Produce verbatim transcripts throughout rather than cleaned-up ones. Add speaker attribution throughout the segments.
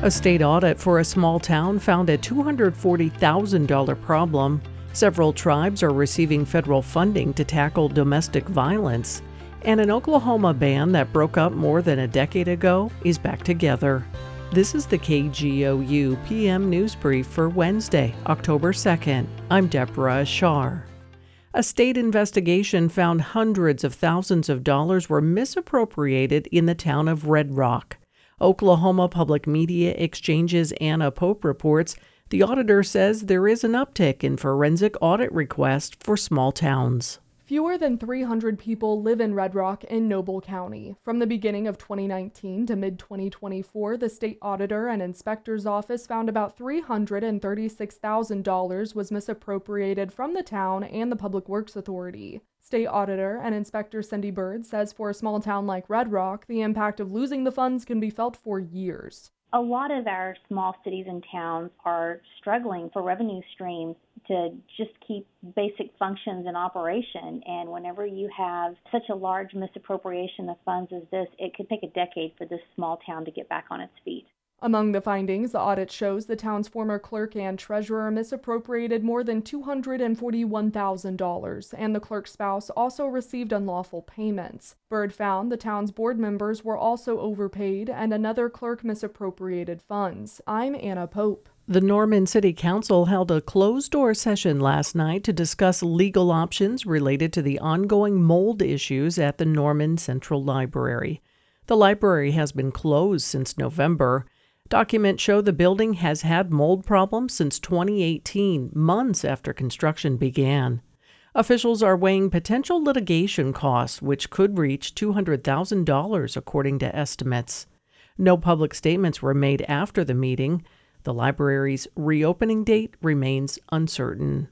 Speaker 1: A state audit for a small town found a two hundred forty thousand dollars problem. Several tribes are receiving federal funding to tackle domestic violence. And an Oklahoma band that broke up more than a decade ago is back together. This is the K G O U P M News Brief for Wednesday, October second. I'm Deborah Ashar. A state investigation found hundreds of thousands of dollars were misappropriated in the town of Red Rock. Oklahoma Public Media Exchange's Anna Pope reports the auditor says there is an uptick in forensic audit requests for small towns.
Speaker 2: Fewer than three hundred people live in Red Rock in Noble County. From the beginning of twenty nineteen to mid twenty twenty-four, the state auditor and inspector's office found about three hundred thirty-six thousand dollars was misappropriated from the town and the Public Works Authority. State auditor and inspector Cindy Bird says for a small town like Red Rock, the impact of losing the funds can be felt for years.
Speaker 3: A lot of our small cities and towns are struggling for revenue streams to just keep basic functions in operation. And whenever you have such a large misappropriation of funds as this, it could take a decade for this small town to get back on its feet.
Speaker 2: Among the findings, the audit shows the town's former clerk and treasurer misappropriated more than two hundred forty-one thousand dollars, and the clerk's spouse also received unlawful payments. Bird found the town's board members were also overpaid, and another clerk misappropriated funds. I'm Anna Pope.
Speaker 1: The Norman City Council held a closed-door session last night to discuss legal options related to the ongoing mold issues at the Norman Central Library. The library has been closed since November. Documents show the building has had mold problems since twenty eighteen, months after construction began. Officials are weighing potential litigation costs, which could reach two hundred thousand dollars according to estimates. No public statements were made after the meeting. The library's reopening date remains uncertain.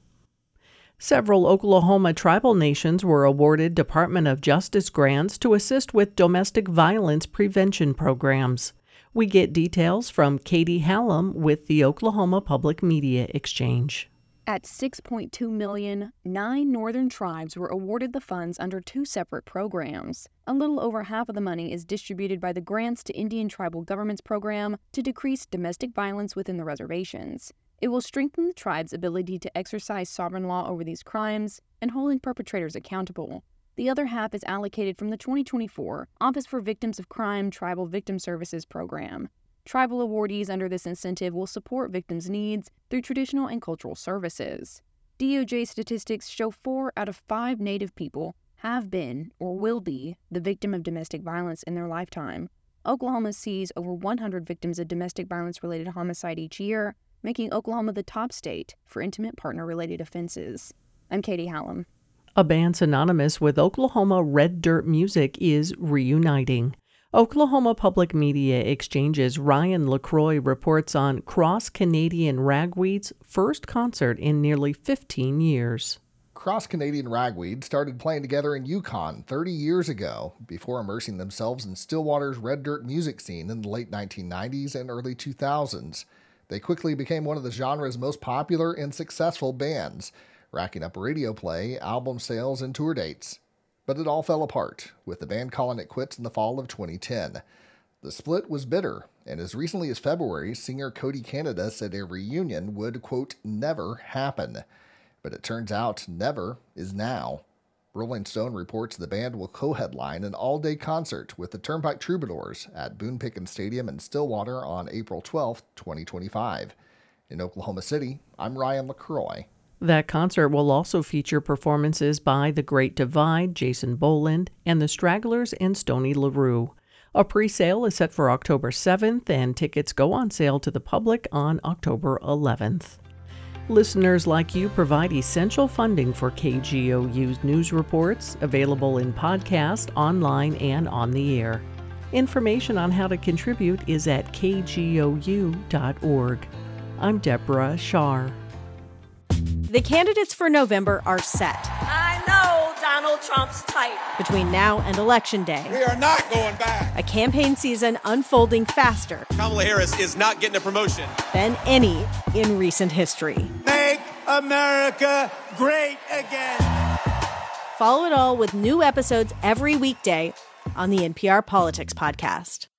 Speaker 1: Several Oklahoma tribal nations were awarded Department of Justice grants to assist with domestic violence prevention programs. We get details from Katie Hallam with the Oklahoma Public Media Exchange.
Speaker 4: At six point two million dollars, nine northern tribes were awarded the funds under two separate programs. A little over half of the money is distributed by the Grants to Indian Tribal Governments program to decrease domestic violence within the reservations. It will strengthen the tribe's ability to exercise sovereign law over these crimes and holding perpetrators accountable. The other half is allocated from the twenty twenty-four Office for Victims of Crime Tribal Victim Services program. Tribal awardees under this incentive will support victims' needs through traditional and cultural services. D O J statistics show four out of five Native people have been or will be the victim of domestic violence in their lifetime. Oklahoma sees over one hundred victims of domestic violence-related homicide each year, making Oklahoma the top state for intimate partner-related offenses. I'm Katie Hallam.
Speaker 1: A band synonymous with Oklahoma red dirt music is reuniting. Oklahoma Public Media Exchange's Ryan LaCroix reports on Cross Canadian Ragweed's first concert in nearly fifteen years.
Speaker 5: Cross Canadian Ragweed started playing together in Yukon thirty years ago before immersing themselves in Stillwater's red dirt music scene in the late nineteen nineties and early two thousands. They quickly became one of the genre's most popular and successful bands, racking up radio play, album sales, and tour dates. But it all fell apart, with the band calling it quits in the fall of twenty ten. The split was bitter, and as recently as February, singer Cody Canada said a reunion would, quote, never happen. But it turns out never is now. Rolling Stone reports the band will co-headline an all-day concert with the Turnpike Troubadours at Boone Pickens Stadium in Stillwater on April twelfth, twenty twenty-five. In Oklahoma City, I'm Ryan LaCroix.
Speaker 1: That concert will also feature performances by The Great Divide, Jason Boland, and the Stragglers and Stoney LaRue. A pre-sale is set for October seventh, and tickets go on sale to the public on October eleventh. Listeners like you provide essential funding for K G O U's news reports, available in podcast, online, and on the air. Information on how to contribute is at k g o u dot org. I'm Deborah Ashar.
Speaker 6: The candidates for November are set.
Speaker 7: I know Donald Trump's type.
Speaker 6: Between now and Election Day,
Speaker 8: we are not going back.
Speaker 6: A campaign season unfolding faster.
Speaker 8: Kamala Harris is not getting a promotion.
Speaker 6: Than any in recent history.
Speaker 9: Make America great again.
Speaker 6: Follow it all with new episodes every weekday on the N P R Politics Podcast.